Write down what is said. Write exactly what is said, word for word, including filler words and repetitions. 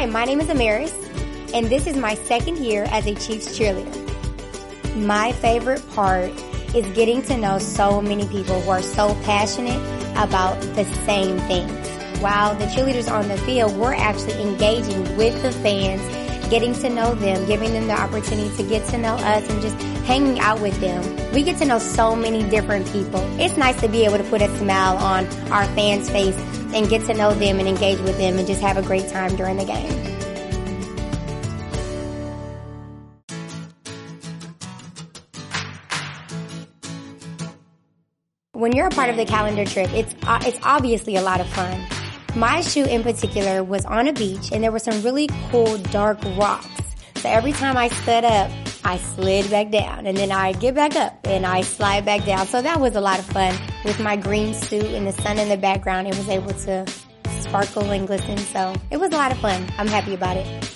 Hi, my name is Amaris, and this is my second year as a Chiefs cheerleader. My favorite part is getting to know so many people who are so passionate about the same things. While the cheerleaders are on the field, we're actually engaging with the fans, getting to know them, giving them the opportunity to get to know us and just hanging out with them. We get to know so many different people. It's nice to be able to put a smile on our fans' face and get to know them and engage with them and just have a great time during the game. When you're a part of the calendar trip, it's uh, it's obviously a lot of fun. My shoot in particular was on a beach, and there were some really cool dark rocks. So every time I stood up, I slid back down, and then I get back up, and I slide back down. So that was a lot of fun. With my green suit and the sun in the background, it was able to sparkle and glisten. So it was a lot of fun. I'm happy about it.